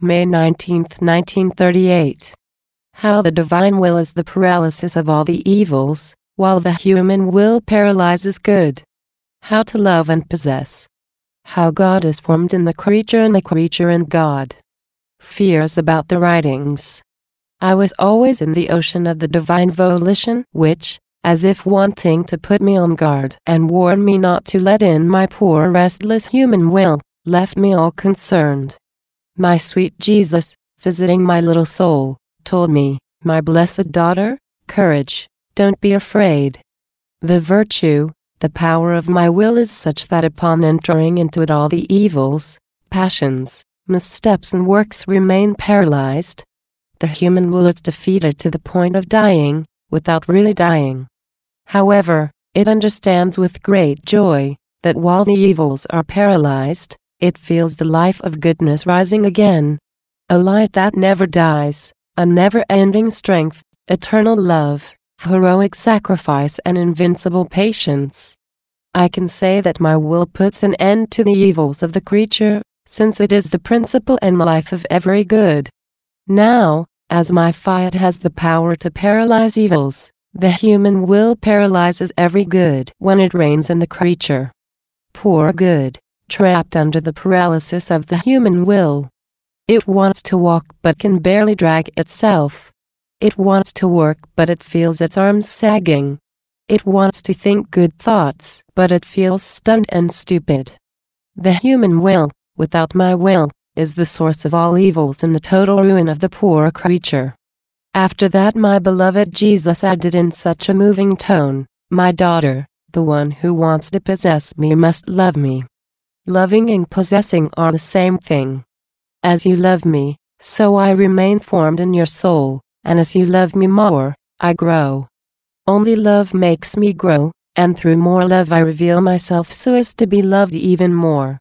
May 19, 1938. How the divine will is the paralysis of all the evils, while the human will paralyzes good. How to love and possess. How God is formed in the creature and the creature in God. Fears about the writings. I was always in the ocean of the divine volition, which, as if wanting to put me on guard and warn me not to let in my poor restless human will, left me all concerned. My sweet Jesus, visiting my little soul, told me, my blessed daughter, courage, don't be afraid. The virtue, the power of my will is such that upon entering into it all the evils, passions, missteps and works remain paralyzed. The human will is defeated to the point of dying, without really dying. However, it understands with great joy, that while the evils are paralyzed, it feels the life of goodness rising again. A light that never dies, a never-ending strength, eternal love, heroic sacrifice and invincible patience. I can say that my will puts an end to the evils of the creature, since it is the principle and life of every good. Now, as my fiat has the power to paralyze evils, the human will paralyzes every good when it reigns in the creature. Poor good, trapped under the paralysis of the human will. It wants to walk but can barely drag itself. It wants to work but it feels its arms sagging. It wants to think good thoughts but it feels stunned and stupid. The human will, without my will, is the source of all evils and the total ruin of the poor creature. After that my beloved Jesus added in such a moving tone, my daughter, the one who wants to possess me must love me. Loving and possessing are the same thing. As you love me, so I remain formed in your soul, and as you love me more, I grow. Only love makes me grow, and through more love I reveal myself so as to be loved even more.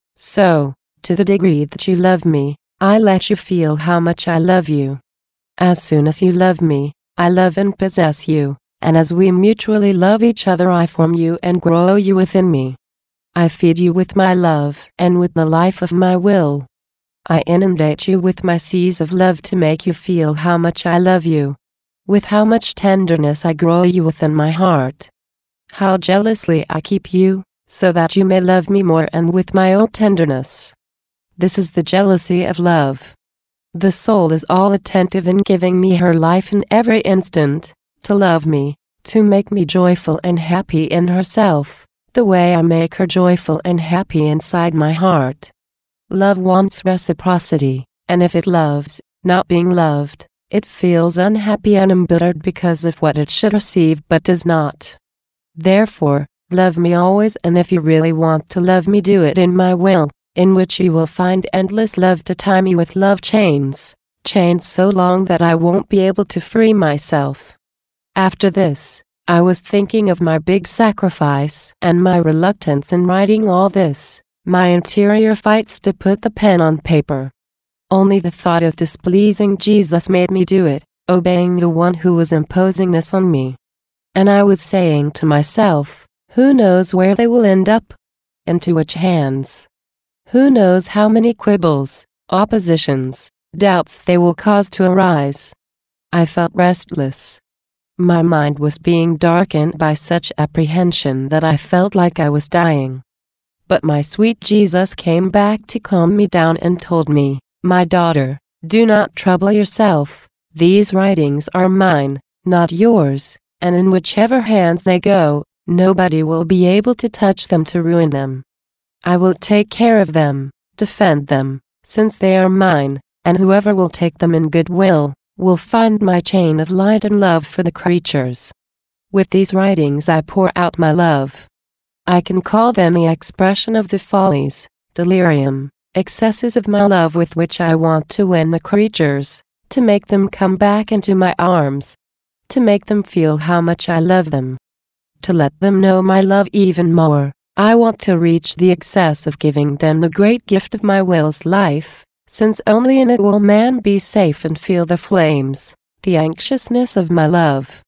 So, to the degree that you love me, I let you feel how much I love you. As soon as you love me, I love and possess you, and as we mutually love each other I form you and grow you within me. I feed you with my love and with the life of my will. I inundate you with my seas of love to make you feel how much I love you. With how much tenderness I grow you within my heart. How jealously I keep you, so that you may love me more and with my own tenderness. This is the jealousy of love. The soul is all attentive in giving me her life in every instant, to love me, to make me joyful and happy in herself, the way I make her joyful and happy inside my heart. Love wants reciprocity, and if it loves, not being loved, it feels unhappy and embittered because of what it should receive but does not. Therefore, love me always, and if you really want to love me, do it in my will, in which you will find endless love to tie me with love chains, chains so long that I won't be able to free myself. After this, I was thinking of my big sacrifice and my reluctance in writing all this, my interior fights to put the pen on paper. Only the thought of displeasing Jesus made me do it, obeying the one who was imposing this on me. And I was saying to myself, who knows where they will end up? Into which hands? Who knows how many quibbles, oppositions, doubts they will cause to arise? I felt restless. My mind was being darkened by such apprehension that I felt like I was dying. But my sweet Jesus came back to calm me down and told me, my daughter, do not trouble yourself, these writings are mine, not yours, and in whichever hands they go, nobody will be able to touch them to ruin them. I will take care of them, defend them, since they are mine, and whoever will take them in good will find my chain of light and love for the creatures. With these writings I pour out my love. I can call them the expression of the follies, delirium, excesses of my love with which I want to win the creatures, to make them come back into my arms, to make them feel how much I love them, to let them know my love even more. I want to reach the excess of giving them the great gift of my will's life, since only in it will man be safe and feel the flames, the anxiousness of my love.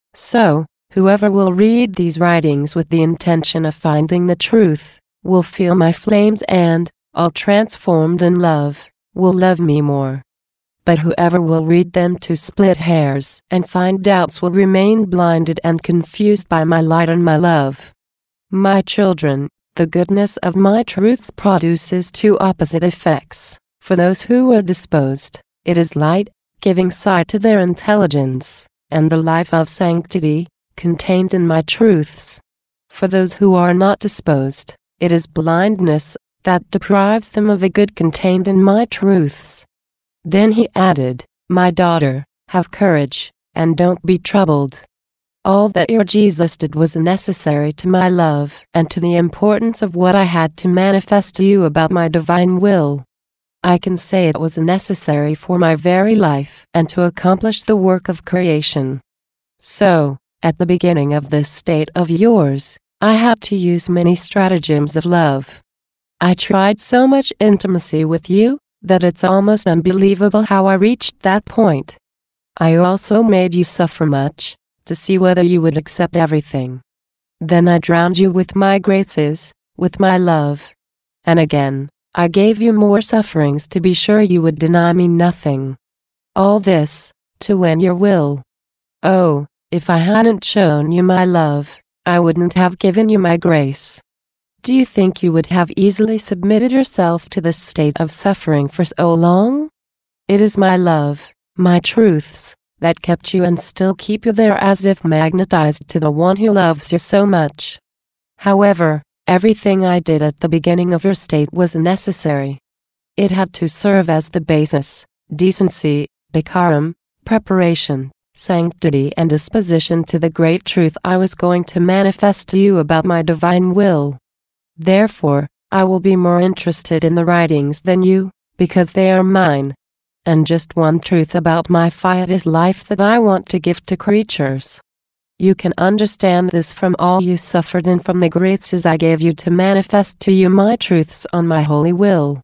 So, whoever will read these writings with the intention of finding the truth, will feel my flames and, all transformed in love, will love me more. But whoever will read them to split hairs and find doubts will remain blinded and confused by my light and my love. My children, the goodness of my truths produces two opposite effects. For those who are disposed, it is light, giving sight to their intelligence, and the life of sanctity, contained in my truths. For those who are not disposed, it is blindness, that deprives them of the good contained in my truths. Then he added, My daughter, have courage, and don't be troubled. All that your Jesus did was necessary to my love and to the importance of what I had to manifest to you about my divine will. I can say it was necessary for my very life and to accomplish the work of creation. So, at the beginning of this state of yours, I had to use many stratagems of love. I tried so much intimacy with you, that it's almost unbelievable how I reached that point. I also made you suffer much, to see whether you would accept everything. Then I drowned you with my graces, with my love. And again, I gave you more sufferings to be sure you would deny me nothing. All this, to win your will. Oh, if I hadn't shown you my love, I wouldn't have given you my grace. Do you think you would have easily submitted yourself to this state of suffering for so long? It is my love, my truths, that kept you and still keep you there as if magnetized to the one who loves you so much. However, everything I did at the beginning of your state was necessary. It had to serve as the basis, decency, decorum, preparation, sanctity and disposition to the great truth I was going to manifest to you about my divine will. Therefore, I will be more interested in the writings than you, because they are mine. And just one truth about my fiat is life that I want to give to creatures. You can understand this from all you suffered and from the graces I gave you to manifest to you my truths on my holy will.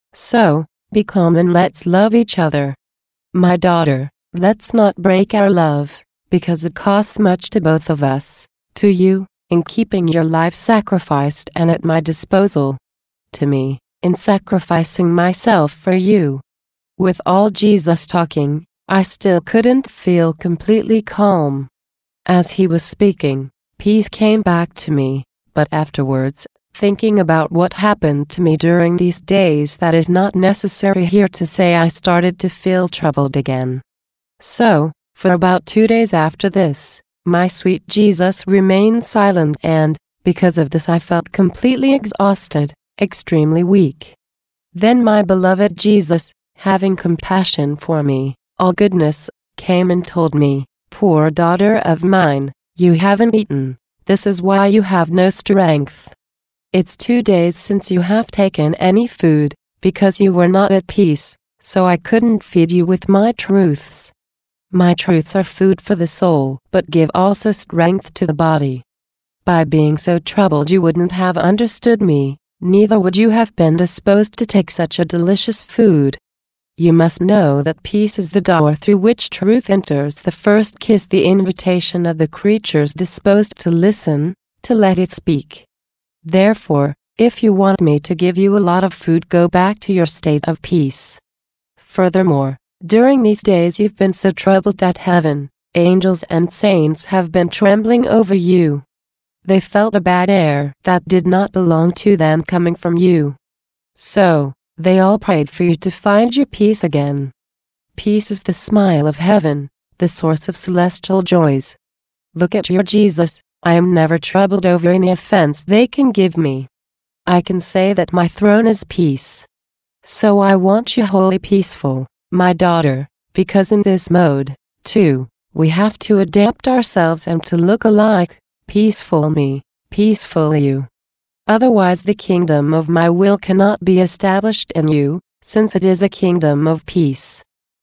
So, be calm and let's love each other. My daughter, let's not break our love, because it costs much to both of us, to you, in keeping your life sacrificed and at my disposal. To me, in sacrificing myself for you. With all Jesus talking, I still couldn't feel completely calm. As he was speaking, peace came back to me, but afterwards, thinking about what happened to me during these days, that is not necessary here to say, I started to feel troubled again. So, for about 2 days after this, my sweet Jesus remained silent and, because of this I felt completely exhausted, extremely weak. Then my beloved Jesus, having compassion for me, all goodness, came and told me, Poor daughter of mine, you haven't eaten, this is why you have no strength. It's 2 days since you have taken any food, because you were not at peace, so I couldn't feed you with my truths. My truths are food for the soul, but give also strength to the body. By being so troubled you wouldn't have understood me, neither would you have been disposed to take such a delicious food. You must know that peace is the door through which truth enters. The first kiss, the invitation of the creatures disposed to listen, to let it speak. Therefore, if you want me to give you a lot of food, go back to your state of peace. Furthermore, during these days you've been so troubled that heaven, angels and saints have been trembling over you. They felt a bad air that did not belong to them coming from you. So, they all prayed for you to find your peace again. Peace is the smile of heaven, the source of celestial joys. Look at your Jesus, I am never troubled over any offense they can give me. I can say that my throne is peace. So I want you wholly peaceful, my daughter, because in this mode, too, we have to adapt ourselves and to look alike, peaceful me, peaceful you. Otherwise the kingdom of my will cannot be established in you, since it is a kingdom of peace.